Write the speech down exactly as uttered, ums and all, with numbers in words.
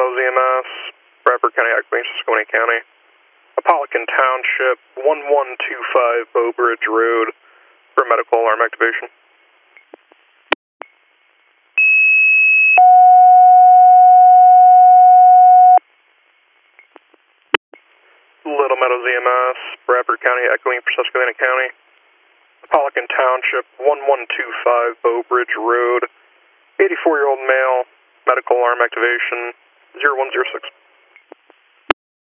Meadows E M S, Bradford County, Acme, Susquehanna County. Apollican Township, one one two five Bow Bridge Road for medical alarm activation. Little Meadows E M S, Bradford County, echoing for Susquehanna County. Apollican Township, one one two five Bow Bridge Road, eighty-four-year-old male, medical alarm activation, zero one zero six.